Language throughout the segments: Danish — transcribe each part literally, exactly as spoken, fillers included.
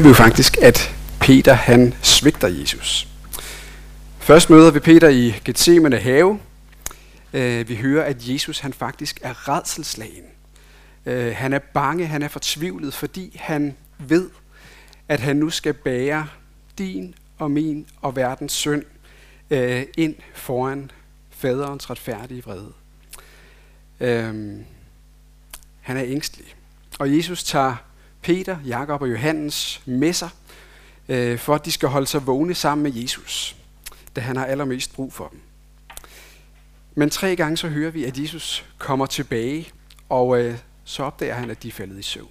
vi jo faktisk, at Peter han svigter Jesus. Først møder vi Peter i Getsemane have. Vi hører, at Jesus han faktisk er rædselsslagen. Han er bange, han er fortvivlet, fordi han ved, at han nu skal bære din og min og verdens synd ind foran faderens retfærdige vrede. Han er ængstelig. Og Jesus tager Peter, Jakob og Johannes med sig, øh, for at de skal holde sig vågne sammen med Jesus, da han har allermest brug for dem. Men tre gange så hører vi, at Jesus kommer tilbage, og øh, så opdager han, at de er faldet i søvn.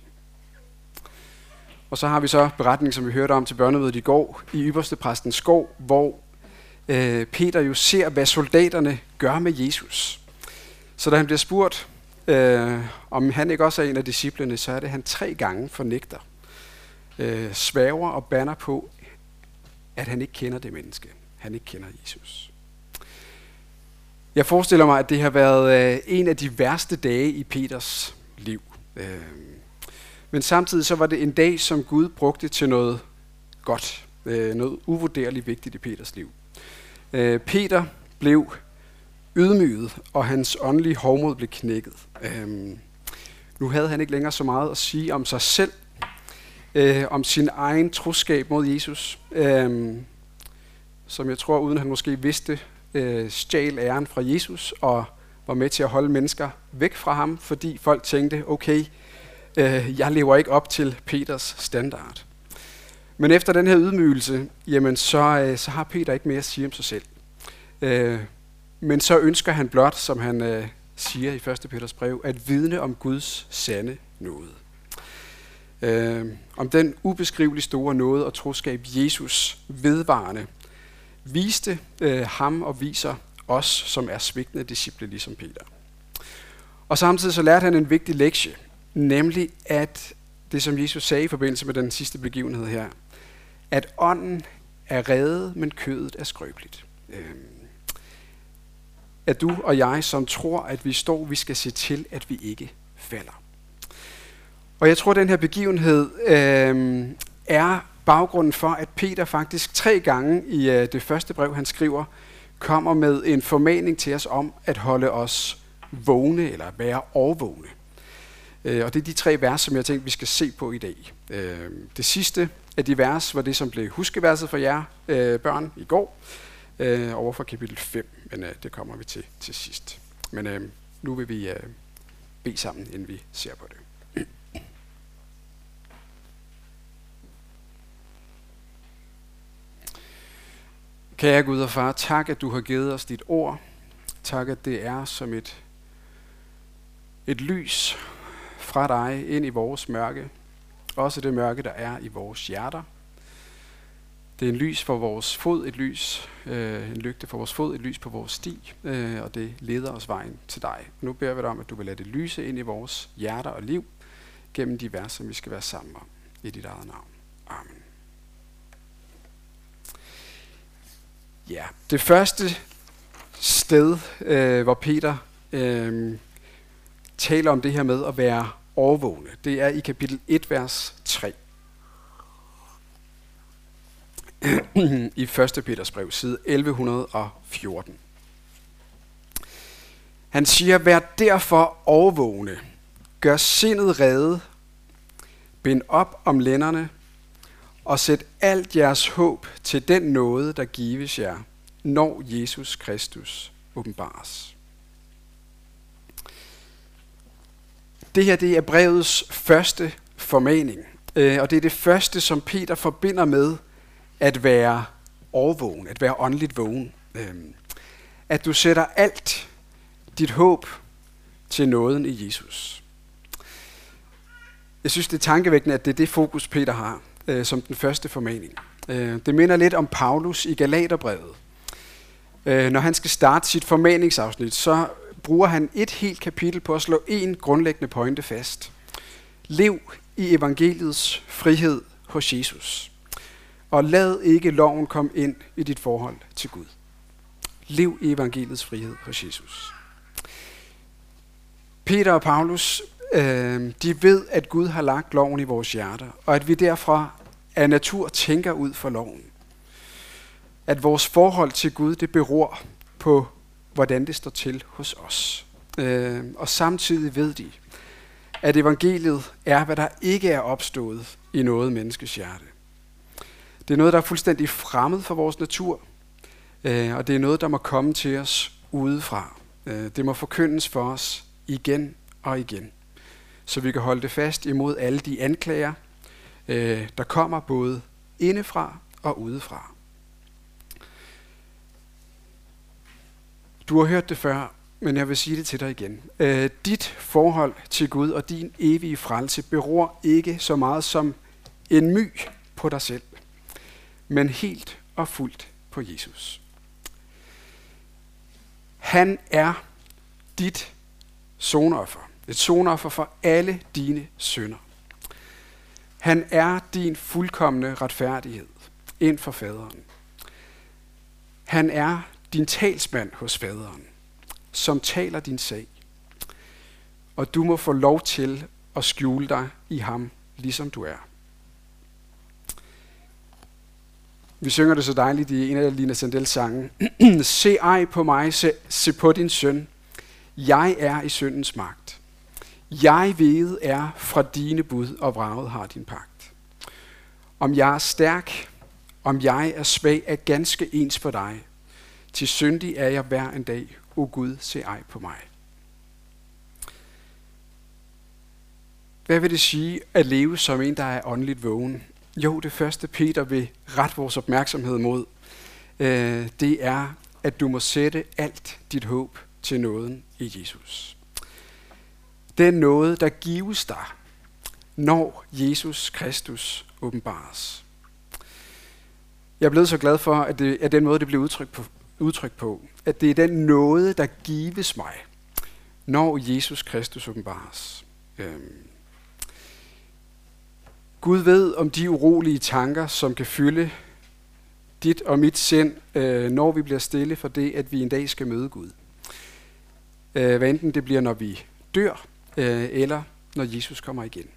Og så har vi så beretningen, som vi hørte om til børnemødet i går, i Ypperstepræstens skov, hvor øh, Peter jo ser, hvad soldaterne gør med Jesus. Så da han bliver spurgt, Øh, om han ikke også er en af disciplene, så er det, han tre gange fornægter, øh, sværger og banner på, at han ikke kender det menneske. Han ikke kender Jesus. Jeg forestiller mig, at det har været øh, en af de værste dage i Peters liv. Øh, men samtidig så var det en dag, som Gud brugte til noget godt, øh, noget uvurderligt vigtigt i Peters liv. Øh, Peter blev ydmyget, og hans åndelige hovmod blev knækket. Øhm, nu havde han ikke længere så meget at sige om sig selv, øh, om sin egen troskab mod Jesus, øh, som jeg tror, uden han måske vidste, øh, stjal æren fra Jesus, og var med til at holde mennesker væk fra ham, fordi folk tænkte, okay, øh, jeg lever ikke op til Peters standard. Men efter den her ydmygelse, jamen så, øh, så har Peter ikke mere at sige om sig selv. Øh, Men så ønsker han blot, som han øh, siger i første Peters brev, at vidne om Guds sande nåde. Øh, om den ubeskriveligt store nåde og troskab, Jesus vedvarende viste øh, ham og viser os, som er svigtende disciple, ligesom Peter. Og samtidig så lærte han en vigtig lektie, nemlig at det, som Jesus sagde i forbindelse med den sidste begivenhed her, at ånden er reddet, men kødet er skrøbeligt. Øh, At du og jeg, som tror, at vi står, vi skal se til, at vi ikke falder. Og jeg tror, at den her begivenhed øh, er baggrunden for, at Peter faktisk tre gange i øh, det første brev, han skriver, kommer med en formaning til os om at holde os vågne, eller være overvågne. Øh, og det er de tre vers, som jeg tænkte, vi skal se på i dag. Øh, det sidste af de vers var det, som blev huskeverset for jer øh, børn i går, øh, over fra kapitel fem. Men øh, det kommer vi til til sidst. Men øh, nu vil vi øh, bede sammen, inden vi ser på det. Kære Gud og Far, tak, at du har givet os dit ord. Tak, at det er som et, et lys fra dig ind i vores mørke. Også det mørke, der er i vores hjerter. Det er en lys for vores fod, et lys, øh, en lygte for vores fod, et lys på vores sti, øh, og det leder os vejen til dig. Nu beder vi dig om, at du vil lade det lyse ind i vores hjerter og liv, gennem de vers, som vi skal være sammen om, i dit eget navn. Amen. Ja, det første sted, øh, hvor Peter øh, taler om det her med at være overvågne, det er i kapitel et, vers tre. I første Peters brev, side elleve fjorten. Han siger, vær derfor overvågne, gør sindet rede, bind op om lænderne, og sæt alt jeres håb til den nåde, der gives jer, når Jesus Kristus åbenbares. Det her, det er brevets første formaning, og det er det første, som Peter forbinder med at være overvågen, at være åndeligt vågen. At du sætter alt dit håb til nåden i Jesus. Jeg synes, det er tankevækkende, at det er det fokus, Peter har øh, som den første formaning. Øh, det minder lidt om Paulus i Galaterbrevet. Øh, når han skal starte sit formaningsafsnit, så bruger han et helt kapitel på at slå en grundlæggende pointe fast. Lev i evangeliets frihed hos Jesus. Og lad ikke loven komme ind i dit forhold til Gud. Lev i evangeliets frihed hos Jesus. Peter og Paulus, øh, de ved, at Gud har lagt loven i vores hjerter, og at vi derfra af natur tænker ud for loven. At vores forhold til Gud, det beror på, hvordan det står til hos os. Øh, og samtidig ved de, at evangeliet er, hvad der ikke er opstået i noget menneskes hjerte. Det er noget, der er fuldstændig fremmed for vores natur, øh, og det er noget, der må komme til os udefra. Øh, det må forkyndes for os igen og igen, så vi kan holde det fast imod alle de anklager, øh, der kommer både indefra og udefra. Du har hørt det før, men jeg vil sige det til dig igen. Øh, dit forhold til Gud og din evige frelse beror ikke så meget som en my på dig selv, men helt og fuldt på Jesus. Han er dit sonoffer. Et sonoffer for alle dine synder. Han er din fuldkomne retfærdighed ind for faderen. Han er din talsmand hos faderen, som taler din sag. Og du må få lov til at skjule dig i ham, ligesom du er. Vi synger det så dejligt i en af Lina Sandels sange. Se ej på mig, se, se på din søn. Jeg er i syndens magt. Jeg ved er fra dine bud, og vraget har din pagt. Om jeg er stærk, om jeg er svag, er ganske ens for dig. Til syndig er jeg hver en dag, o Gud, se ej på mig. Hvad vil det sige at leve som en, der er åndeligt vågen? Jo, det første Peter vil rette vores opmærksomhed mod, øh, det er, at du må sætte alt dit håb til nåden i Jesus. Den nåde, der gives dig, når Jesus Kristus åbenbares. Jeg er blevet så glad for, at, det, at den måde, det blev udtrykt på, udtrykt på, at det er den nåde, der gives mig, når Jesus Kristus åbenbares. Øhm. Gud ved om de urolige tanker, som kan fylde dit og mit sind, øh, når vi bliver stille for det, at vi en dag skal møde Gud. Øh, hvad enten det bliver, når vi dør, øh, eller når Jesus kommer igen.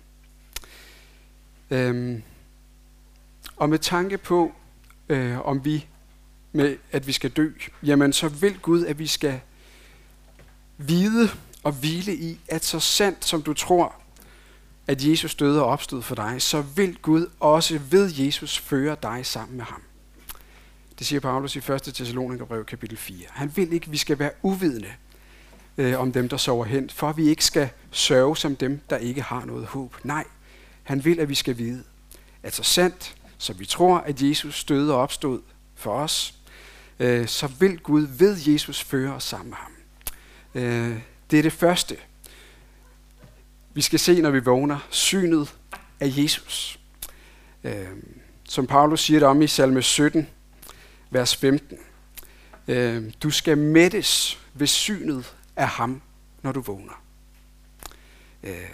Øhm. Og med tanke på, øh, om vi med at vi skal dø, jamen så vil Gud, at vi skal vide og hvile i, at så sandt som du tror, at Jesus døde og opstod for dig, så vil Gud også ved Jesus føre dig sammen med ham. Det siger Paulus i første Thessalonikerbrev kapitel fire. Han vil ikke, at vi skal være uvidende øh, om dem, der sover hen, for at vi ikke skal sørge som dem, der ikke har noget håb. Nej, han vil, at vi skal vide, at så sandt som vi tror, at Jesus døde og opstod for os, øh, så vil Gud ved Jesus føre os sammen med ham. Øh, det er det første, vi skal se, når vi vågner, synet af Jesus. Øh, som Paulus siger det om i salme sytten, vers femten. Øh, du skal mættes ved synet af ham, når du vågner. Øh,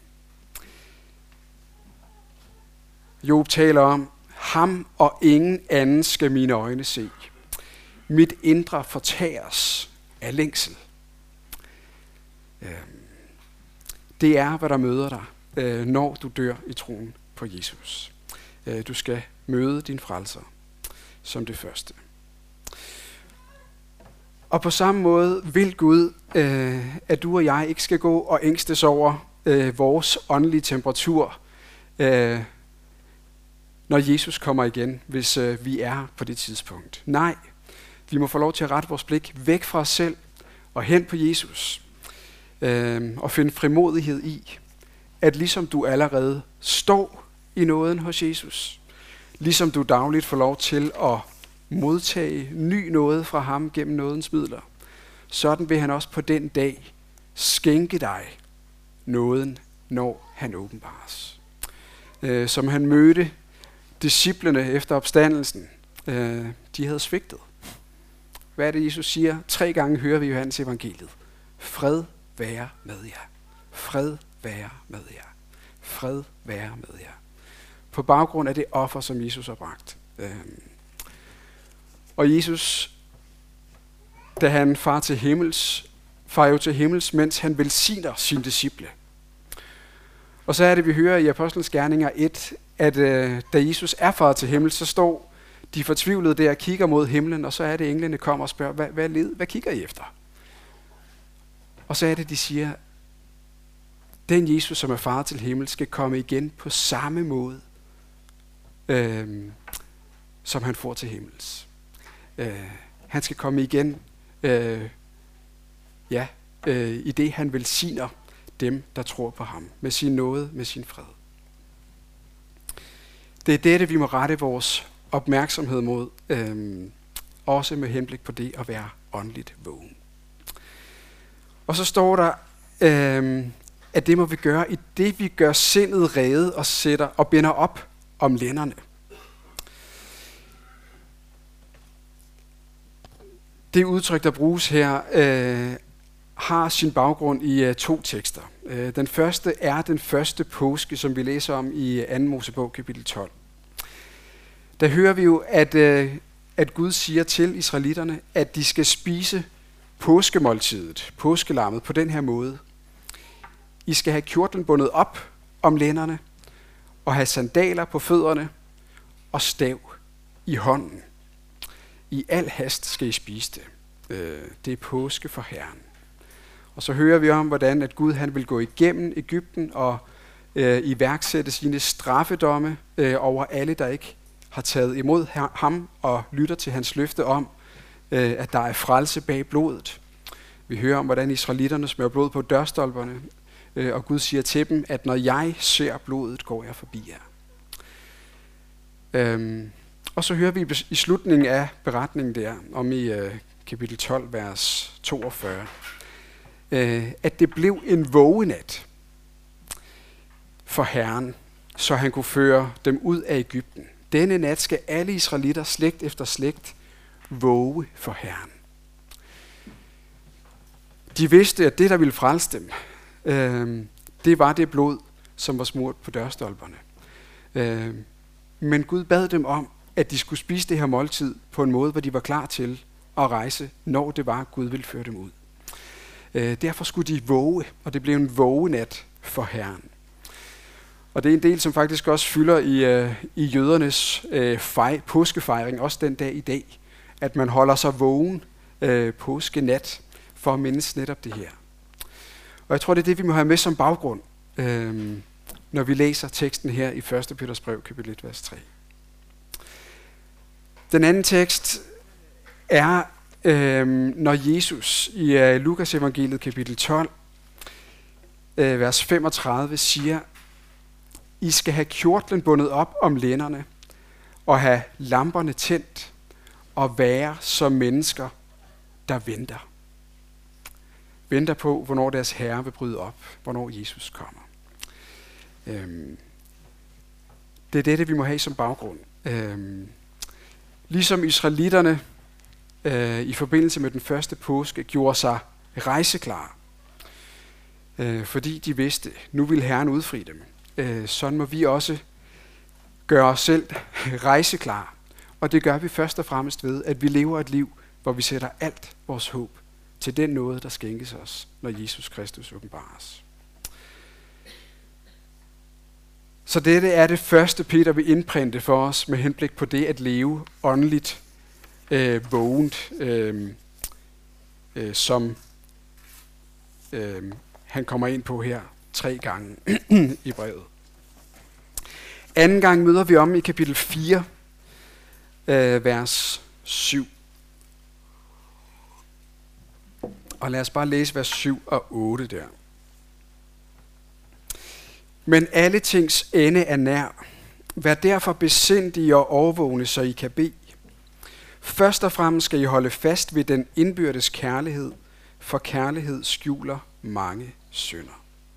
Job taler om, ham og ingen anden skal mine øjne se. Mit indre fortæres af længsel. Det er, hvad der møder dig, når du dør i troen på Jesus. Du skal møde din frelser som det første. Og på samme måde vil Gud, at du og jeg ikke skal gå og ængstes over vores åndelige temperatur, når Jesus kommer igen, hvis øh, vi er på det tidspunkt. Nej, vi må få lov til at rette vores blik væk fra os selv og hen på Jesus. Øh, og finde frimodighed i, at ligesom du allerede står i nåden hos Jesus, ligesom du dagligt får lov til at modtage ny nåde fra ham gennem nådens midler, sådan vil han også på den dag skænke dig nåden, når han åbenbares. Øh, som han mødte disciplene efter opstandelsen, øh, de havde svigtet. Hvad er det, Jesus siger? Tre gange hører vi Johannes evangeliet. Fred være med jer. Fred være med jer. Fred være med jer. På baggrund af det offer, som Jesus har bragt. Øh. Og Jesus, da han far til himmels, far jo til himmels, mens han velsigner sine disciple. Og så er det, vi hører i Apostlenes Gerninger et, at øh, da Jesus er faret til himmel, så står de fortvivlede der og kigger mod himlen, og så er det, englene kommer og spørger, hvad, hvad, led, hvad kigger I efter? Og så er det, de siger, den Jesus, som er faret til himmel, skal komme igen på samme måde, øh, som han får til himmels. Øh, han skal komme igen, øh, ja, øh, i det han velsigner dem, der tror på ham, med sin nåde, med sin fred. Det er dette, vi må rette vores opmærksomhed mod, øh, også med henblik på det at være åndeligt vågen. Og så står der, øh, at det må vi gøre i det, vi gør sindet rede og sætter og binder op om lænderne. Det udtryk, der bruges her, øh, har sin baggrund i uh, to tekster. Uh, den første er den første påske, som vi læser om i anden Mosebog, kapitel tolv. Der hører vi jo, at, uh, at Gud siger til israelitterne, at de skal spise påskemåltidet, påskelammet, på den her måde. I skal have kjortlen bundet op om lænderne, og have sandaler på fødderne, og stav i hånden. I al hast skal I spise det. Uh, det er påske for Herren. Og så hører vi om, hvordan at Gud han vil gå igennem Egypten og øh, iværksætte sine straffedomme øh, over alle, der ikke har taget imod ham og lytter til hans løfte om, øh, at der er frelse bag blodet. Vi hører om, hvordan israelitterne smører blod på dørstolperne, øh, og Gud siger til dem, at når jeg ser blodet, går jeg forbi jer. Øhm, og så hører vi i slutningen af beretningen der, om i øh, kapitel tolv, vers toogfyrre, at det blev en vågenat for Herren, så han kunne føre dem ud af Egypten. Denne nat skal alle israelitter, slægt efter slægt, våge for Herren. De vidste, at det, der ville frelse dem, øh, det var det blod, som var smurt på dørstolperne. Øh, men Gud bad dem om, at de skulle spise det her måltid på en måde, hvor de var klar til at rejse, når det var, Gud ville føre dem ud. Øh, derfor skulle de våge, og det blev en vågenat for Herren. Og det er en del, som faktisk også fylder i, øh, i jødernes øh, fej, påskefejring, også den dag i dag, at man holder sig vågen øh, påskenat for at mindes netop det her. Og jeg tror, det er det, vi må have med som baggrund, øh, når vi læser teksten her i første Peters brev, kapitel et, vers tre. Den anden tekst er, øh, når Jesus i øh, Lukas evangeliet, kapitel tolv, øh, vers femogtredive, siger, I skal have kjortlen bundet op om lænderne, og have lamperne tændt, og være som mennesker, der venter. Venter på, hvornår deres herre vil bryde op, hvornår Jesus kommer. Øhm, det er det, vi må have som baggrund. Øhm, ligesom israelitterne øh, i forbindelse med den første påske gjorde sig rejseklar, øh, fordi de vidste, nu vil Herren udfri dem. Øh, sådan må vi også gøre os selv rejseklar. Og det gør vi først og fremmest ved, at vi lever et liv, hvor vi sætter alt vores håb til den nåde, der skænkes os, når Jesus Kristus åbenbares. Så dette er det første, Peter vil indprinte for os med henblik på det at leve åndeligt øh, vågent, øh, øh, som øh, han kommer ind på her tre gange i brevet. Anden gang møder vi om i kapitel fire, øh, vers syv. Og lad os bare læse vers syv og otte der. Men alle tings ende er nær. Vær derfor besindige og overvågne, så I kan bede. Først og fremmest skal I holde fast ved den indbyrdes kærlighed, for kærlighed skjuler mange synder.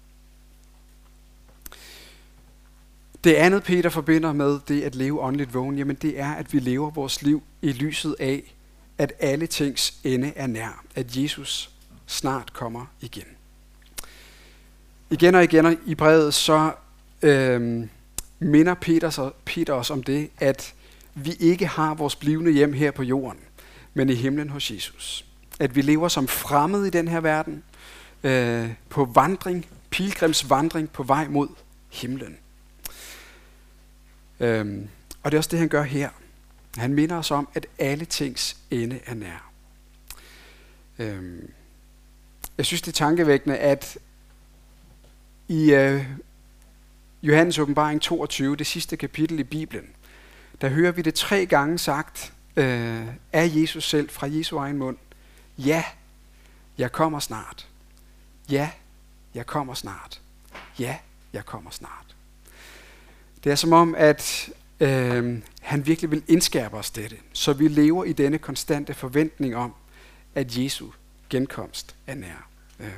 Det andet, Peter forbinder med det at leve åndeligt vågen, jamen det er, at vi lever vores liv i lyset af, at alle tings ende er nær. At Jesus snart kommer igen. Igen og igen i brevet, så øh, minder Peter, så, Peter os om det, at vi ikke har vores blivende hjem her på jorden, men i himlen hos Jesus. At vi lever som fremmede i den her verden, øh, på vandring, pilgrimsvandring på vej mod himlen. Øhm, og det er også det, han gør her. Han minder os om, at alle tings ende er nær. Øhm, jeg synes, det er tankevækkende, at i øh, Johannes åbenbaring toogtyve, det sidste kapitel i Bibelen, der hører vi det tre gange sagt øh, af Jesus selv, fra Jesu egen mund. Ja, jeg kommer snart. Ja, jeg kommer snart. Ja, jeg kommer snart. Det er som om, at øh, han virkelig vil indskærpe os dette, så vi lever i denne konstante forventning om, at Jesu genkomst er nær. Øh.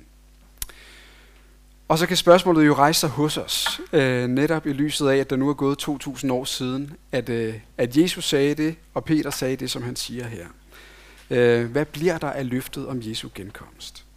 Og så kan spørgsmålet jo rejse sig hos os, øh, netop i lyset af, at der nu er gået to tusind år siden, at, øh, at Jesus sagde det, og Peter sagde det, som han siger her. Øh, hvad bliver der af løftet om Jesu genkomst?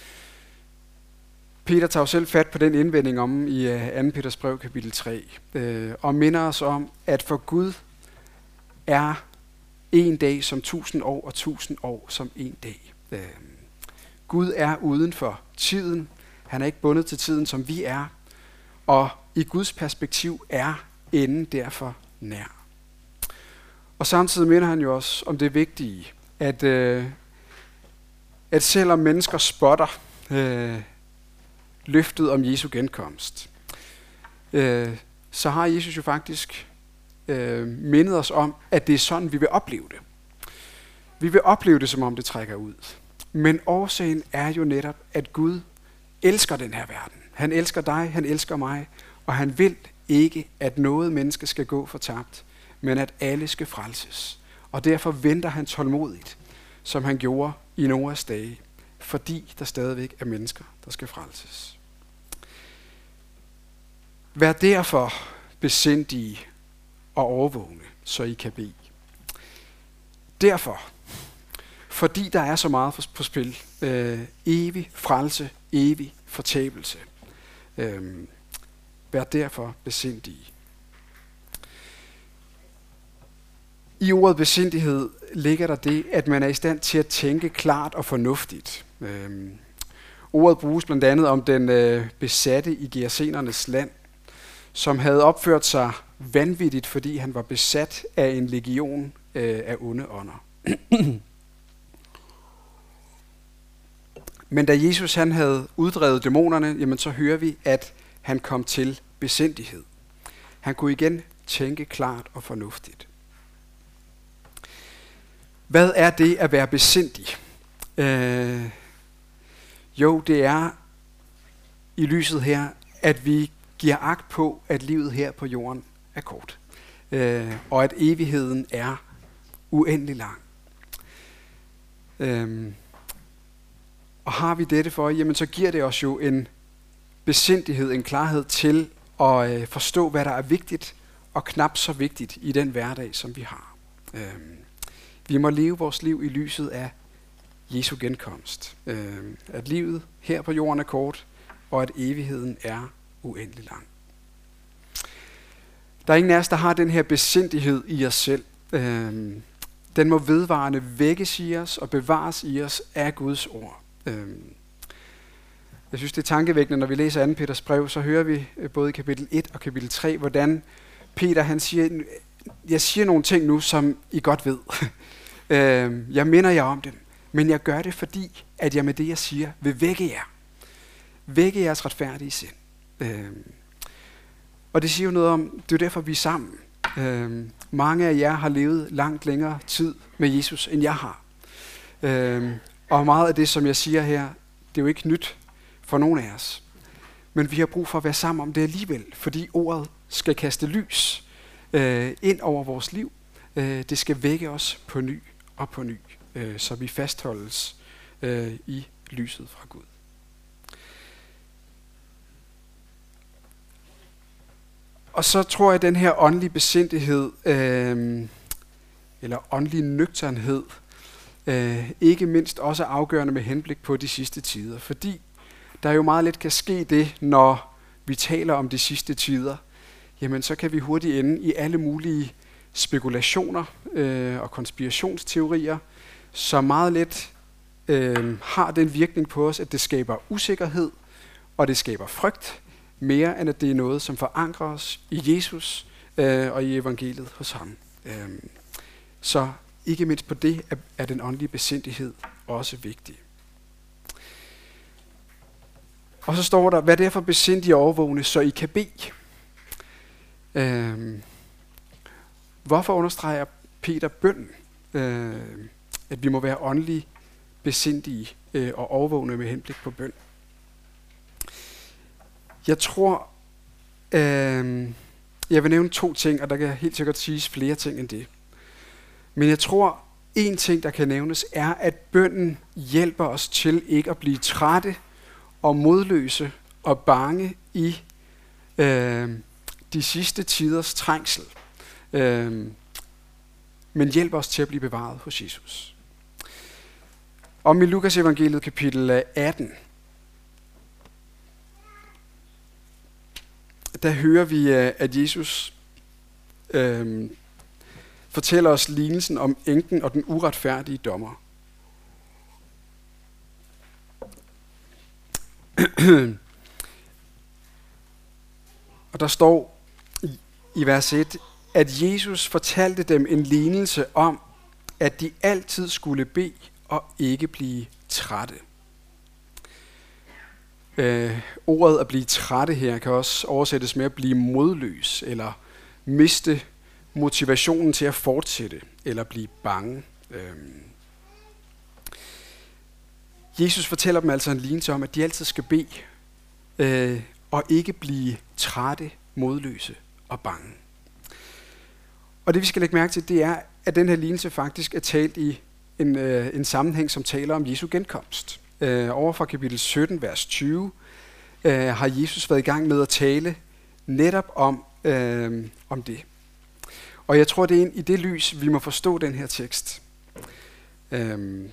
Peter tager jo selv fat på den indvending om i øh, anden Peters brev, kapitel tre, øh, og minder os om, at for Gud er en dag som tusind år, og tusind år som en dag. Øh, Gud er uden for tiden. Han er ikke bundet til tiden, som vi er. Og i Guds perspektiv er enden derfor nær. Og samtidig minder han jo også om det vigtige, at, øh, at selvom mennesker spotter øh, løftet om Jesu genkomst, øh, så har Jesus jo faktisk øh, mindet os om, at det er sådan, vi vil opleve det. Vi vil opleve det, som om det trækker ud. Men årsagen er jo netop, at Gud elsker den her verden. Han elsker dig, han elsker mig, og han vil ikke, at noget menneske skal gå fortabt, men at alle skal frelses. Og derfor venter han tålmodigt, som han gjorde i Noas dage, fordi der stadigvæk er mennesker, der skal frelses. Vær derfor besindige og overvågne, så I kan bede. Derfor, fordi der er så meget på spil, øh, evig frelse, evig fortabelse. Øh, vær derfor besindige. I ordet besindighed ligger der det, at man er i stand til at tænke klart og fornuftigt. Øh, ordet bruges blandt andet om den øh, besatte i Gerasenernes land, som havde opført sig vanvittigt, fordi han var besat af en legion øh, af onde ånder. Men da Jesus han havde uddrevet dæmonerne, jamen så hører vi, at han kom til besindighed. Han kunne igen tænke klart og fornuftigt. Hvad er det at være besindig? Øh, jo, det er i lyset her, at vi giver agt på, at livet her på jorden er kort. Øh, og at evigheden er uendelig lang. Øh, Og har vi dette for, jamen så giver det os jo en besindighed, en klarhed til at øh, forstå, hvad der er vigtigt og knap så vigtigt i den hverdag, som vi har. Øh, vi må leve vores liv i lyset af Jesu genkomst. Øh, at livet her på jorden er kort, og at evigheden er uendelig lang. Der er ingen af os, der har den her besindighed i os selv. Øh, den må vedvarende vækkes i os og bevares i os af Guds ord. Jeg synes, det er tankevækkende, når vi læser anden Peters brev, så hører vi både i kapitel et og kapitel tre, hvordan Peter han siger, jeg siger nogle ting nu, som I godt ved. Jeg minder jer om dem, men jeg gør det, fordi at jeg med det, jeg siger, vil vække jer. Vække jeres retfærdige sind. Og det siger jo noget om, det er derfor, vi er sammen. Mange af jer har levet langt længere tid med Jesus, end jeg har. Og meget af det, som jeg siger her, det er jo ikke nyt for nogen af os. Men vi har brug for at være sammen om det alligevel, fordi ordet skal kaste lys øh, ind over vores liv. Øh, det skal vække os på ny og på ny, øh, så vi fastholdes øh, i lyset fra Gud. Og så tror jeg, at den her åndelige besindighed, øh, eller åndelig nøgternhed, øh, ikke mindst også afgørende med henblik på de sidste tider. Fordi der jo meget let kan ske det, når vi taler om de sidste tider, jamen så kan vi hurtigt ende i alle mulige spekulationer øh, og konspirationsteorier, som meget let øh, har den virkning på os, at det skaber usikkerhed, og det skaber frygt, mere end at det er noget, som forankrer os i Jesus, øh, og i evangeliet hos ham. Øh, så ikke mindst på det er, er den åndelige besindighed også vigtig. Og så står der, vær derfor besindige og overvågne, så I kan bede. Øh, hvorfor understreger Peter bønnen? Øh, at vi må være åndeligt besindige øh, og overvågne med henblik på bøn. Jeg tror, øh, jeg vil nævne to ting, og der kan helt sikkert siges flere ting end det. Men jeg tror, en ting, der kan nævnes, er, at bønnen hjælper os til ikke at blive trætte og modløse og bange i øh, de sidste tiders trængsel. Øh, men hjælper os til at blive bevaret hos Jesus. Om i Lukas evangeliet kapitel atten, der hører vi, at Jesus øh, fortæller os lignelsen om enken og den uretfærdige dommer. Og der står i, i vers et, at Jesus fortalte dem en lignelse om, at de altid skulle bede og ikke blive trætte. Øh, ordet at blive trætte her kan også oversættes med at blive modløs, eller miste motivationen til at fortsætte, eller blive bange. Øh. Jesus fortæller dem altså en lignelse om, at de altid skal bede, øh, og ikke blive trætte, modløse og bange. Og det vi skal lægge mærke til, det er, at den her lignelse faktisk er talt i en, øh, en sammenhæng, som taler om Jesu genkomst. Øh, over fra kapitel sytten, vers tyve, øh, har Jesus været i gang med at tale netop om, øh, om det. Og jeg tror, det er i det lys, vi må forstå den her tekst. Øh,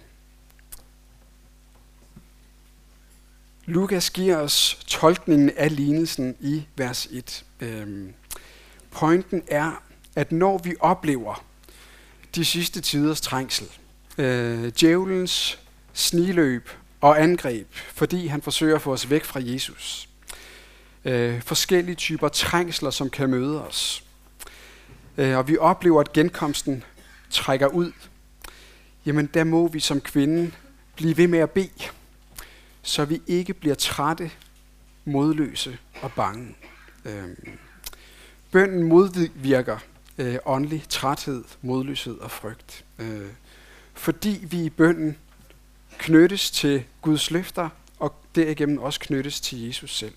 Lukas giver os tolkningen af lignelsen i vers et. Øh, pointen er, at når vi oplever de sidste tiders trængsel, øh, djævelens sniløb og angreb, fordi han forsøger at få os væk fra Jesus, øh, forskellige typer trængsler, som kan møde os, øh, og vi oplever, at genkomsten trækker ud, jamen der må vi som kvinde blive ved med at bede, så vi ikke bliver trætte, modløse og bange. Øh, bønnen modvirker øh, åndelig træthed, modløshed og frygt. Øh, fordi vi i bønnen knyttes til Guds løfter, og derigennem også knyttes til Jesus selv.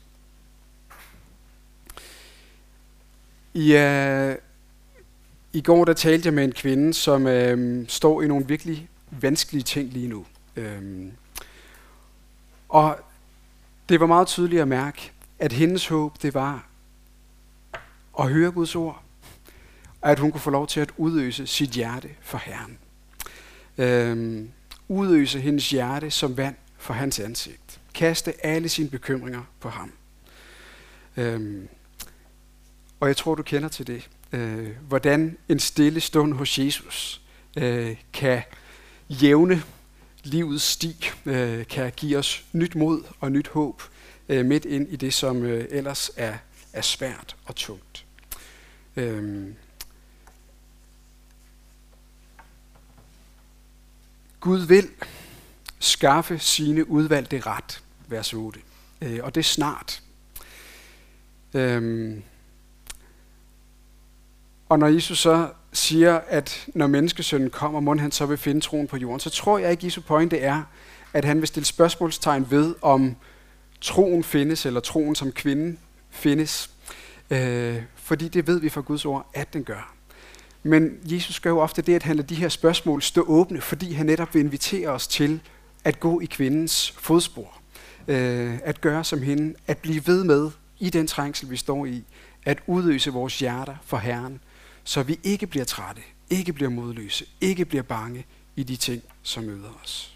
I, øh, i går der talte jeg med en kvinde, som øh, står i nogle virkelig vanskelige ting lige nu. Øh, og det var meget tydeligt at mærke, at hendes håb, det var at høre Guds ord, og at hun kunne få lov til at udøse sit hjerte for Herren. Øhm, udøse hendes hjerte som vand for hans ansigt. Kaste alle sine bekymringer på ham. Øhm, og jeg tror, du kender til det. Øh, hvordan en stille stund hos Jesus øh, kan jævne livets sti, øh, kan give os nyt mod og nyt håb øh, midt ind i det, som øh, ellers er, er svært og tungt. Øhm, Gud vil skaffe sine udvalgte ret, vers otte. Øh, og det er snart. Øhm, og når Jesus så siger, at når menneskesønnen kommer, må han så vil finde troen på jorden, så tror jeg ikke, Jesu pointe er, at han vil stille spørgsmålstegn ved, om troen findes, eller troen som kvinde findes. Øh, fordi det ved vi fra Guds ord, at den gør. Men Jesus gør jo ofte det, at han lader de her spørgsmål stå åbne, fordi han netop vil invitere os til at gå i kvindens fodspor. Øh, at gøre som hende, at blive ved med i den trængsel, vi står i, at udøse vores hjerter for Herren, så vi ikke bliver trætte, ikke bliver modløse, ikke bliver bange i de ting, som møder os.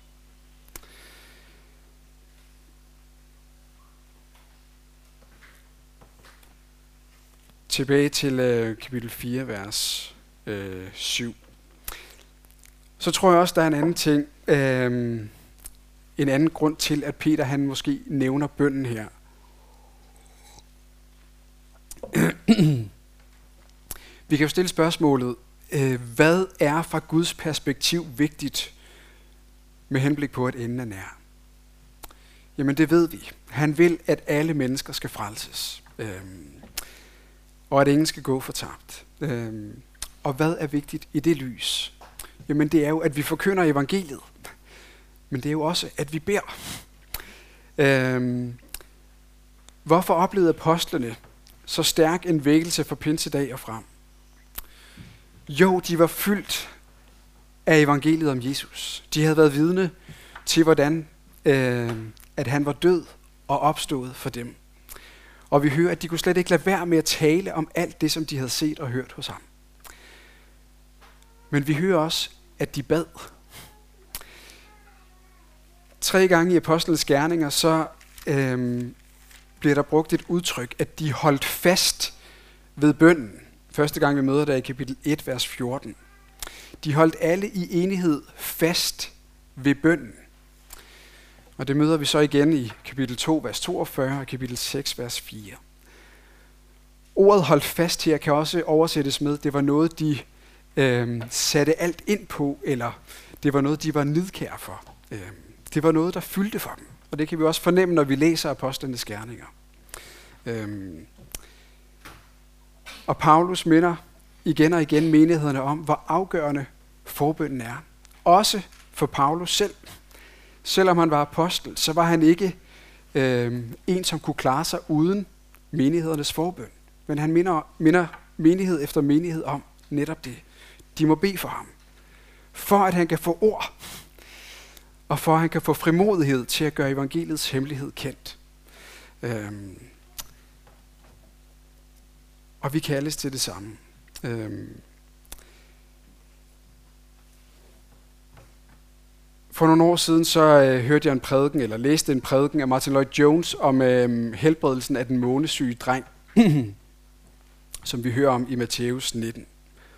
Tilbage til øh, kapitel fire, vers øh, syv. Så tror jeg også, der er en anden ting, øh, en anden grund til, at Peter han måske nævner bønnen her. Vi kan jo stille spørgsmålet, øh, hvad er fra Guds perspektiv vigtigt med henblik på, at enden er nær? Jamen det ved vi. Han vil, at alle mennesker skal frelses, øh, og at ingen skal gå fortabt. Øh, og hvad er vigtigt i det lys? Jamen det er jo, at vi forkynder evangeliet, men det er jo også, at vi beder. Øh, hvorfor oplevede apostlene så stærk en vækkelse fra pinsedag og frem? Jo, de var fyldt af evangeliet om Jesus. De havde været vidne til, hvordan øh, at han var død og opstået for dem. Og vi hører, at de kunne slet ikke lade være med at tale om alt det, som de havde set og hørt hos ham. Men vi hører også, at de bad. Tre gange i apostlenes gerninger, så øh, bliver der brugt et udtryk, at de holdt fast ved bønnen. Første gang vi møder der i kapitel et, vers fjorten. De holdt alle i enighed fast ved bønnen. Og det møder vi så igen i kapitel to, vers toogfyrre og kapitel seks, vers fire. Ordet holdt fast her kan også oversættes med, det var noget, de øh, satte alt ind på, eller det var noget, de var nidkære for. Øh, det var noget, der fyldte for dem. Og det kan vi også fornemme, når vi læser apostlenes gerninger. Øh, Og Paulus minder igen og igen menighederne om, hvor afgørende forbønnen er. Også for Paulus selv. Selvom han var apostel, så var han ikke øh, en, som kunne klare sig uden menighedernes forbøn. Men han minder, minder menighed efter menighed om netop det. De må bede for ham. For at han kan få ord. Og for at han kan få frimodighed til at gøre evangeliets hemmelighed kendt. Øh, Og vi kaldes til det samme. Øhm. For nogle år siden så øh, hørte jeg en prædiken, eller læste en prædiken af Martin Lloyd Jones om øh, helbredelsen af den månesyge dreng, som vi hører om i Matthæus nitten.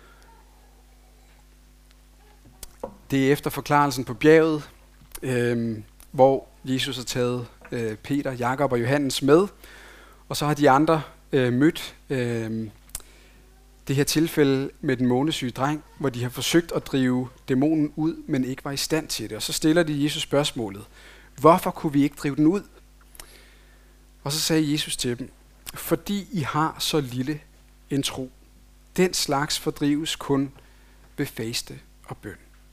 Det er efter forklarelsen på bjerget, øh, hvor Jesus har taget øh, Peter, Jakob og Johannes med, og så har de andre Øh, mødt øh, det her tilfælde med den månesyge dreng, hvor de har forsøgt at drive dæmonen ud, men ikke var i stand til det. Og så stiller de Jesus spørgsmålet, hvorfor kunne vi ikke drive den ud? Og så sagde Jesus til dem, fordi I har så lille en tro. Den slags fordrives kun ved faste og bøn.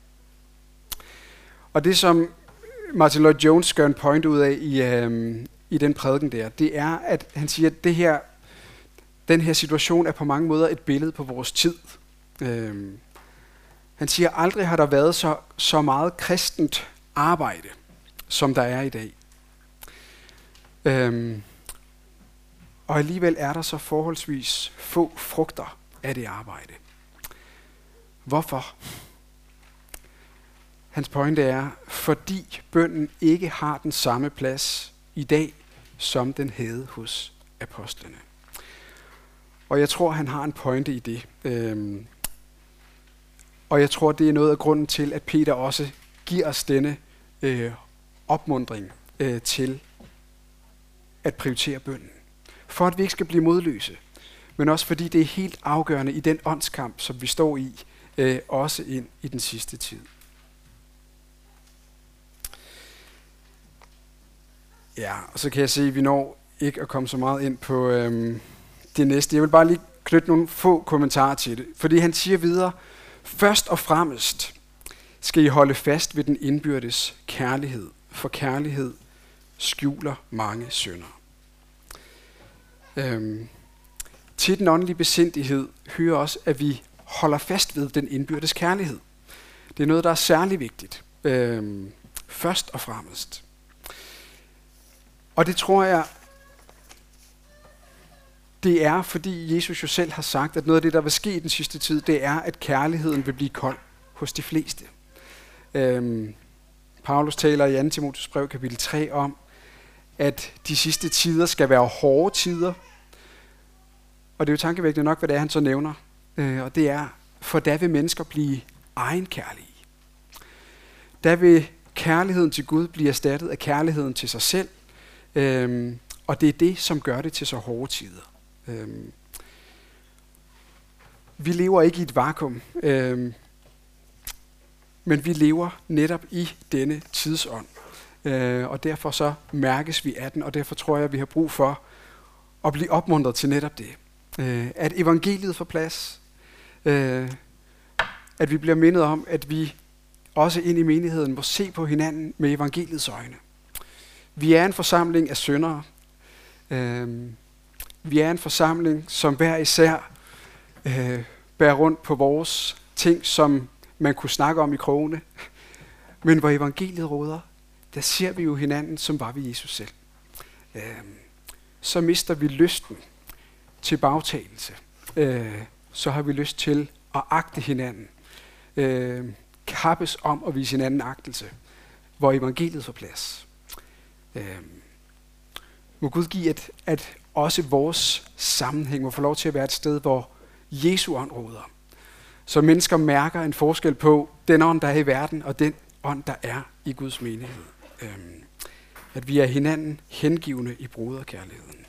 Og det som Martin Lloyd Jones gør en point ud af i, øh, i den prædiken der, det er, at han siger, at det her Den her situation er på mange måder et billede på vores tid. Øhm, han siger, aldrig har der været så, så meget kristent arbejde, som der er i dag. Øhm, og alligevel er der så forholdsvis få frugter af det arbejde. Hvorfor? Hans pointe er, fordi bønnen ikke har den samme plads i dag, som den havde hos apostlene. Og jeg tror, han har en pointe i det. Øhm, og jeg tror, det er noget af grunden til, at Peter også giver os denne øh, opmuntring øh, til at prioritere bønnen. For at vi ikke skal blive modløse, men også fordi det er helt afgørende i den åndskamp, som vi står i, øh, også ind i den sidste tid. Ja, og så kan jeg se, at vi når ikke at komme så meget ind på øhm, det næste. Jeg vil bare lige knytte nogle få kommentarer til det. Fordi han siger videre, først og fremmest skal I holde fast ved den indbyrdes kærlighed, for kærlighed skjuler mange synder. Øhm, til den åndelige besindighed hører også, at vi holder fast ved den indbyrdes kærlighed. Det er noget, der er særlig vigtigt. Øhm, først og fremmest. Og det tror jeg, det er, fordi Jesus jo selv har sagt, at noget af det, der vil ske i den sidste tid, det er, at kærligheden vil blive kold hos de fleste. Øhm, Paulus taler i anden Timotheus brev kapitel tre om, at de sidste tider skal være hårde tider. Og det er jo tankevækkende nok, hvad det er, han så nævner. Øh, og det er, for der vil mennesker blive egenkærlige. Der vil kærligheden til Gud blive erstattet af kærligheden til sig selv. Øhm, og det er det, som gør det til så hårde tider. Øhm. vi lever ikke i et vakuum, øh, men vi lever netop i denne tidsånd. Øh, og derfor så mærkes vi af den, og derfor tror jeg, at vi har brug for at blive opmuntret til netop det. Øh, at evangeliet får plads. Øh, at vi bliver mindet om, at vi også ind i menigheden må se på hinanden med evangeliets øjne. Vi er en forsamling af syndere. Øh, vi er en forsamling, som hver især øh, bærer rundt på vores ting, som man kunne snakke om i krogene. Men hvor evangeliet råder, der ser vi jo hinanden, som var vi Jesus selv. Øh, så mister vi lysten til bagtagelse. Øh, så har vi lyst til at agte hinanden. Øh, kappes om at vise hinanden agtelse, hvor evangeliet får plads. Øh, må Gud give, at, at også vores sammenhæng må få lov til at være et sted, hvor Jesu ånd råder. Så mennesker mærker en forskel på den ånd, der er i verden, og den ånd, der er i Guds menighed. Øh, at vi er hinanden hengivne i broderkærligheden.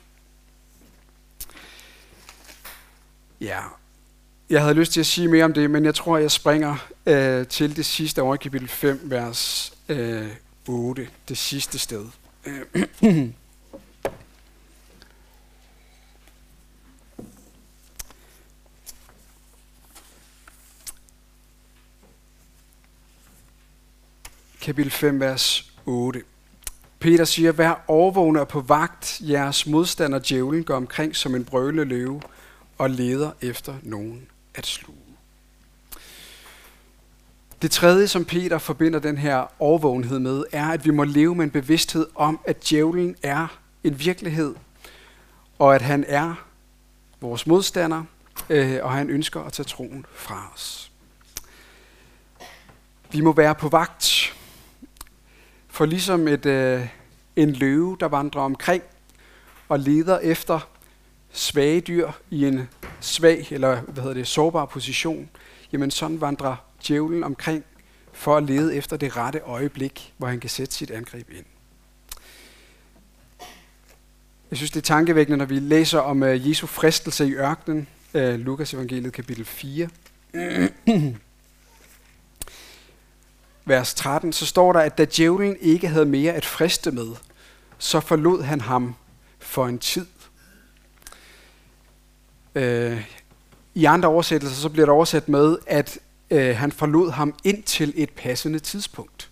Ja, jeg havde lyst til at sige mere om det, men jeg tror, jeg springer øh, til det sidste over i kapitel fem, vers øh, otte, det sidste sted. Kapitel fem, vers otte. Peter siger, vær årvågne og på vagt, jeres modstander djævlen går omkring som en brølende løve og leder efter nogen at sluge. Det tredje, som Peter forbinder den her årvågenhed med, er, at vi må leve med en bevidsthed om, at djævlen er en virkelighed, og at han er vores modstander, øh, og han ønsker at tage troen fra os. Vi må være på vagt, for ligesom et, øh, en løve, der vandrer omkring og leder efter svage dyr i en svag eller hvad hedder det, sårbar position, jamen sådan vandrer djævlen omkring for at lede efter det rette øjeblik, hvor han kan sætte sit angreb ind. Jeg synes, det er tankevækkende, når vi læser om uh, Jesu fristelse i ørkenen, uh, Lukas evangeliet kapitel fire. Vers tretten, så står der, at da djævlen ikke havde mere at friste med, så forlod han ham for en tid. Uh, I andre oversættelser så bliver der oversat med, at uh, han forlod ham indtil et passende tidspunkt.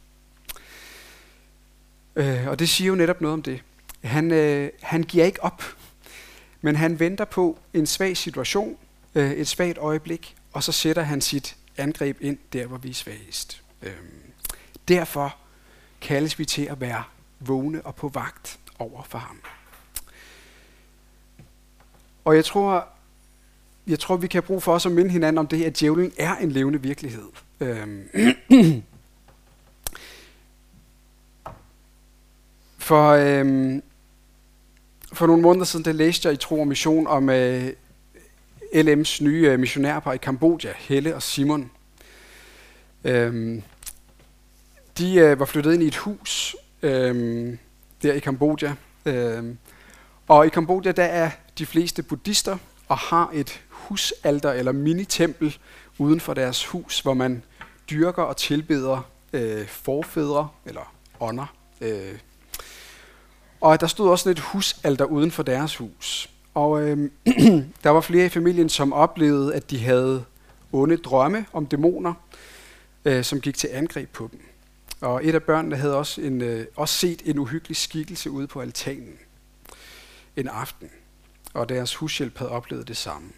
Uh, og det siger jo netop noget om det. Han, uh, han giver ikke op, men han venter på en svag situation, uh, et svagt øjeblik, og så sætter han sit angreb ind der, hvor vi er svagest. Uh, derfor kaldes vi til at være vågne og på vagt over for ham. Og jeg tror, Jeg tror, vi kan bruge for os at minde hinanden om det, at djævlen er en levende virkelighed. Øhm. For, øhm, for nogle måneder siden, der læste jeg i Tro og Mission om øh, L M's nye øh, missionærpar i Kambodja, Helle og Simon. Øhm. De øh, var flyttet ind i et hus øh, der i Kambodja. Øh. Og i Kambodja, der er de fleste buddhister og har et husalter eller minitempel uden for deres hus, hvor man dyrker og tilbeder øh, forfædre eller ånder. Øh. Og der stod også et husalter uden for deres hus. Og øh, der var flere i familien, som oplevede, at de havde onde drømme om dæmoner, øh, som gik til angreb på dem. Og et af børnene havde også, en, øh, også set en uhyggelig skikkelse ude på altanen en aften. Og deres hushjælp havde oplevet det samme.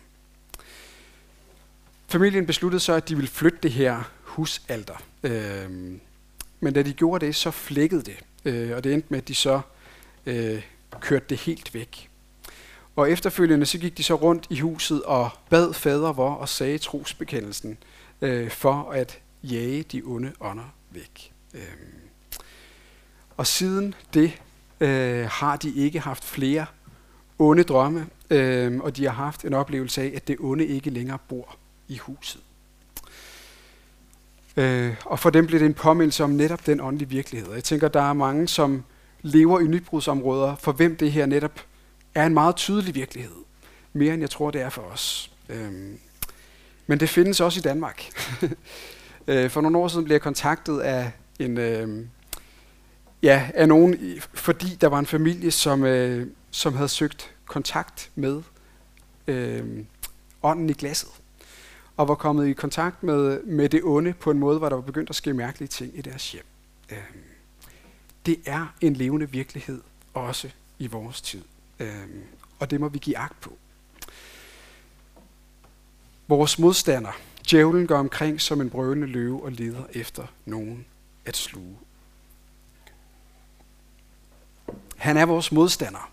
Familien besluttede så, at de ville flytte det her husalter. Øhm, men da de gjorde det, så flækkede det. Øh, og det endte med, at de så øh, kørte det helt væk. Og efterfølgende så gik de så rundt i huset og bad fader vor og sagde trosbekendelsen øh, for at jage de onde ånder væk. Øhm, og siden det øh, har de ikke haft flere onde drømme, øh, og de har haft en oplevelse af, at det onde ikke længere bor i huset. Øh, og for dem blev det en påmindelse om netop den åndelige virkelighed. Jeg tænker, der er mange, som lever i nytbrudsområder, for hvem det her netop er en meget tydelig virkelighed. Mere end jeg tror, det er for os. Øh, Men det findes også i Danmark. For nogle år siden blev jeg kontaktet af en, øh, ja, af nogen, fordi der var en familie, som, øh, som havde søgt kontakt med øh, ånden i glasset, og var kommet i kontakt med, med det onde på en måde, hvor der var begyndt at ske mærkelige ting i deres hjem. Øh, det er en levende virkelighed, også i vores tid. Øh, og det må vi give agt på. Vores modstander, djævlen, går omkring som en brølende løve og leder efter nogen at sluge. Han er vores modstander.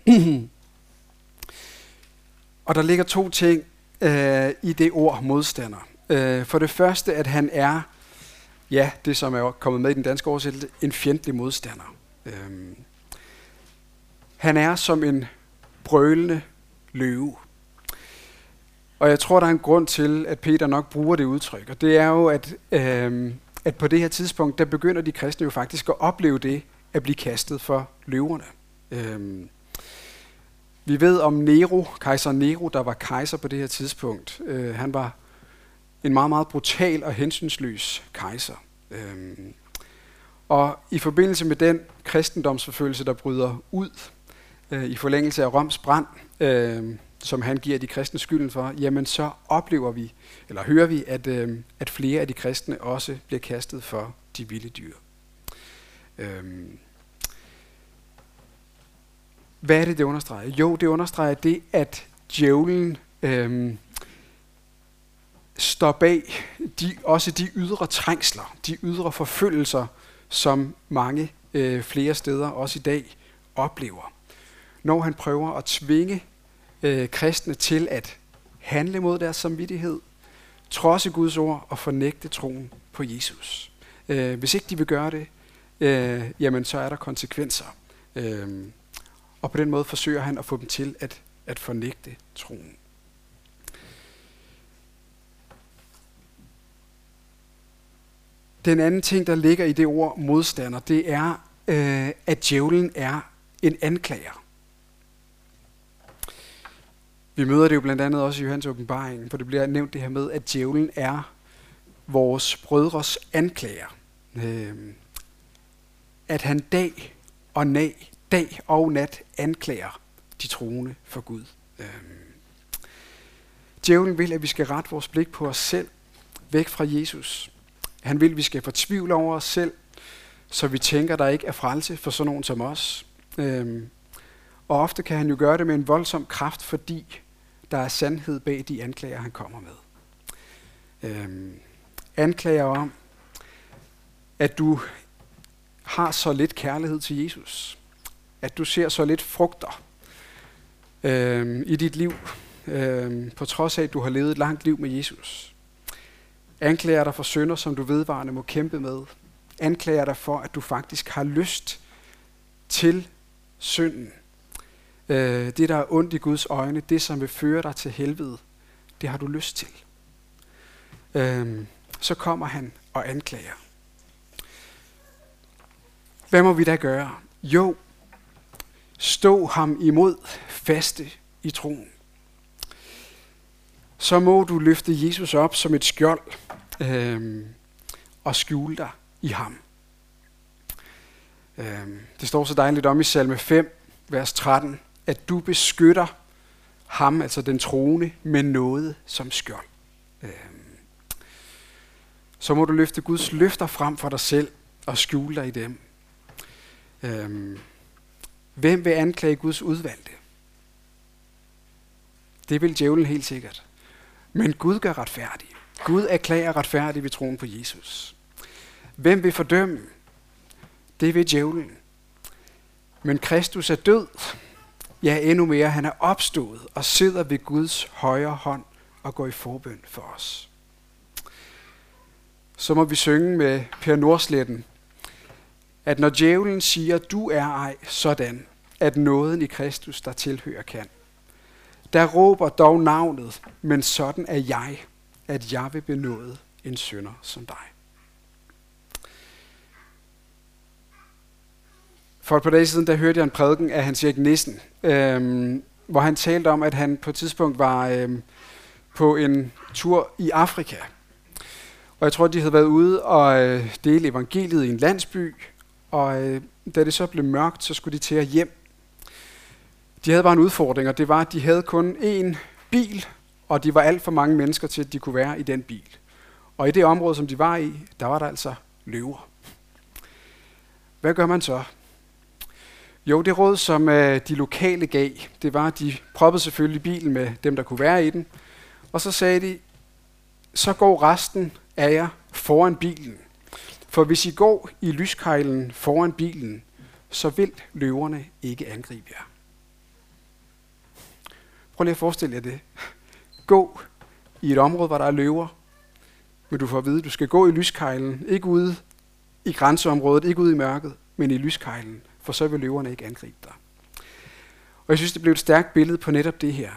Og der ligger to ting øh, i det ord modstander. Øh, for det første, at han er, ja, det som er kommet med i den danske oversættelse, en fjendtlig modstander. Øh, han er som en brølende løve. Og jeg tror, der er en grund til, at Peter nok bruger det udtryk. Og det er jo, at, øh, at på det her tidspunkt, der begynder de kristne jo faktisk at opleve det, at blive kastet for løverne. Øh, vi ved om Nero, kejser Nero, der var kejser på det her tidspunkt. Øh, han var en meget, meget brutal og hensynsløs kejser. Øh, og i forbindelse med den kristendomsforfølgelse, der bryder ud øh, i forlængelse af Roms brand, øh, som han giver de kristne skylden for, jamen så oplever vi, eller hører vi, at, øh, at flere af de kristne også bliver kastet for de vilde dyr. Øhm. Hvad er det, det understreger? Jo, det understreger det, at djævlen øh, står bag de, også de ydre trængsler, de ydre forfølgelser, som mange øh, flere steder også i dag oplever. Når han prøver at tvinge øh, kristne til at handle mod deres samvittighed, trodse Guds ord og fornægte troen på Jesus. Øh, hvis ikke de vil gøre det, øh, jamen så er der konsekvenser. Øh, og på den måde forsøger han at få dem til at, at fornægte troen. Den anden ting, der ligger i det ord modstander, det er, øh, at djævlen er en anklager. Vi møder det jo blandt andet også i Johannes åbenbaring, for det bliver nævnt det her med, at djævlen er vores brødres anklager. Øh, at han dag og, nag, dag og nat anklager de troende for Gud. Øh, djævlen vil, at vi skal rette vores blik på os selv, væk fra Jesus. Han vil, at vi skal fortvivle over os selv, så vi tænker, der ikke er frelse for sådan nogen som os. Øhm, og ofte kan han jo gøre det med en voldsom kraft, fordi der er sandhed bag de anklager, han kommer med. Øhm, anklager om, at du har så lidt kærlighed til Jesus. At du ser så lidt frugter øhm, i dit liv, øhm, på trods af, at du har levet et langt liv med Jesus. Anklager dig for synder, som du vedvarende må kæmpe med. Anklager dig for, at du faktisk har lyst til synden. Øh, det, der er ondt i Guds øjne, det, som vil føre dig til helvede, det har du lyst til. Øh, så kommer han og anklager. Hvad må vi da gøre? Jo, stå ham imod, faste i troen. Så må du løfte Jesus op som et skjold øh, og skjule dig i ham. Øh, det står så dejligt om i salme fem, vers tretten, at du beskytter ham, altså den troende, med noget som skjold. Øh, så må du løfte Guds løfter frem for dig selv og skjule dig i dem. Øh, hvem vil anklage Guds udvalgte? Det vil djævlen helt sikkert. Men Gud gør retfærdig. Gud erklærer retfærdig ved troen på Jesus. Hvem vil fordømme? Det vil djævlen. Men Kristus er død. Ja, endnu mere, han er opstået og sidder ved Guds højre hånd og går i forbøn for os. Så må vi synge med Per Nordsletten, at når djævlen siger, du er ej sådan, at nåden i Kristus der tilhører kan. Der råber dog navnet, men sådan er jeg, at jeg vil benåde en synder som dig. For et par dage siden, der hørte jeg en prædiken af Hans Erik Nissen, øhm, hvor han talte om, at han på et tidspunkt var øhm, på en tur i Afrika. Og jeg tror, de havde været ude og øh, dele evangeliet i en landsby, og øh, da det så blev mørkt, så skulle de til at hjem. De havde bare en udfordring, og det var, at de havde kun én bil, og de var alt for mange mennesker til, at de kunne være i den bil. Og i det område, som de var i, der var der altså løver. Hvad gør man så? Jo, det råd, som øh, de lokale gav, det var, at de proppede selvfølgelig bilen med dem, der kunne være i den. Og så sagde de, så går resten af jer foran bilen. For hvis I går i lyskejlen foran bilen, så vil løverne ikke angribe jer. Prøv lige at forestille jer det. Gå i et område, hvor der er løver, men du får at vide, at du skal gå i lyskejlen, ikke ude i grænseområdet, ikke ude i mørket, men i lyskejlen, for så vil løverne ikke angribe dig. Og jeg synes, det blev et stærkt billede på netop det her.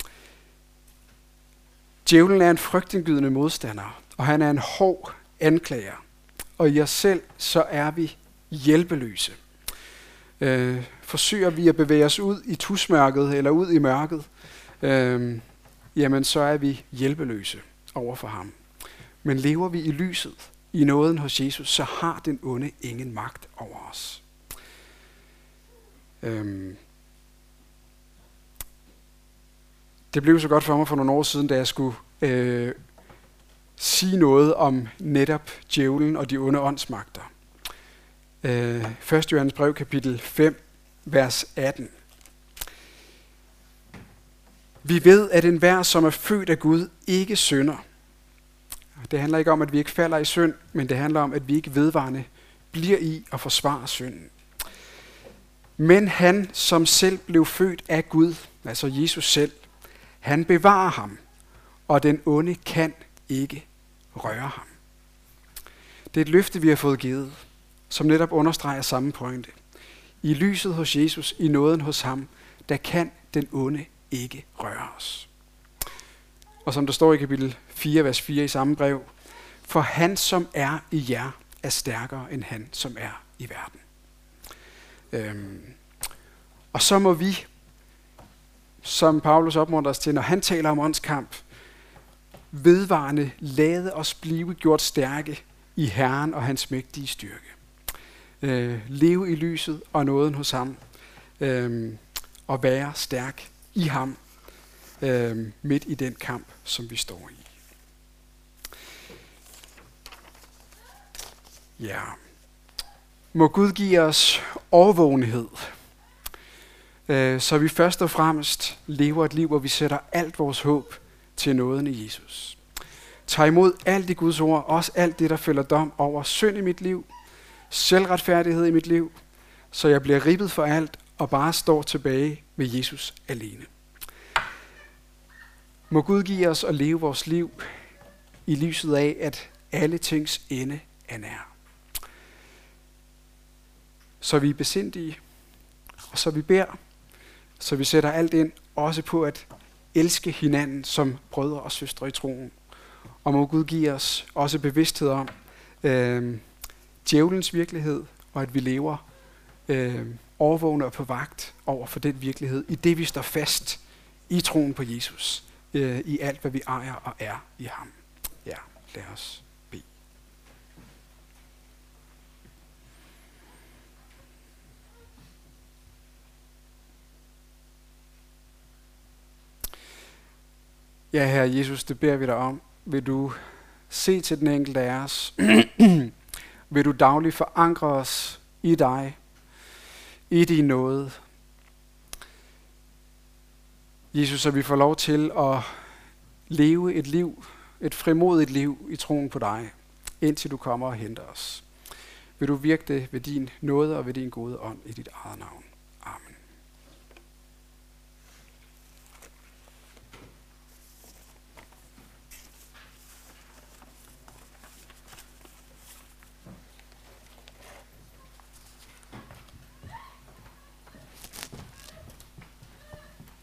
Djævlen er en frygtindgydende modstander, og han er en hård anklager. Og i os selv, så er vi hjælpeløse. Øh, forsøger vi at bevæge os ud i tusmørket, eller ud i mørket, øh, jamen så er vi hjælpeløse over for ham. Men lever vi i lyset, i nåden hos Jesus, så har den onde ingen magt over os. Øhm. Det blev så godt for mig for nogle år siden, da jeg skulle øh, sige noget om netop djævlen og de onde åndsmagter. Øh, første Johannes brev, kapitel fem, vers atten. Vi ved, at enhver, som er født af Gud, ikke synder. Det handler ikke om, at vi ikke falder i synd, men det handler om, at vi ikke vedvarende bliver i og forsvarer synden. Men han, som selv blev født af Gud, altså Jesus selv, han bevarer ham, og den onde kan ikke røre ham. Det er et løfte, vi har fået givet, som netop understreger samme pointe. I lyset hos Jesus, i nåden hos ham, der kan den onde ikke røre os. Og som der står i kapitel fire, vers fire i samme brev, for han, som er i jer, er stærkere end han, som er i verden. Øhm. Og så må vi, som Paulus opmuntrer os til, når han taler om åndskamp, vedvarende lade os blive gjort stærke i Herren og hans mægtige styrke. Øh, leve i lyset og nåden hos ham, øh, og være stærk i ham, øh, midt i den kamp, som vi står i. Ja. Må Gud give os overvågenhed, øh, så vi først og fremmest lever et liv, hvor vi sætter alt vores håb til nåden i Jesus. Tag imod alt i Guds ord, også alt det, der fælder dom over synd i mit liv, selvretfærdighed i mit liv, så jeg bliver ribbet for alt og bare står tilbage med Jesus alene. Må Gud give os at leve vores liv i lyset af, at alle tings ende er nær. Så vi er besindige, og så vi beder, så vi sætter alt ind, også på at elske hinanden som brødre og søstre i troen. Og må Gud give os også bevidsthed om øh, djævelens virkelighed, og at vi lever øh, overvågne og på vagt over for den virkelighed, i det vi står fast i troen på Jesus, øh, i alt hvad vi ejer og er i ham. Ja, lad os bede. Ja, Herre Jesus, det beder vi dig om. Vil du se til den enkelte af os? Vil du dagligt forankre os i dig, i din nåde? Jesus, så vi får lov til at leve et liv, et frimodigt liv i troen på dig, indtil du kommer og henter os. Vil du virke det ved din nåde og ved din gode ånd i dit eget navn.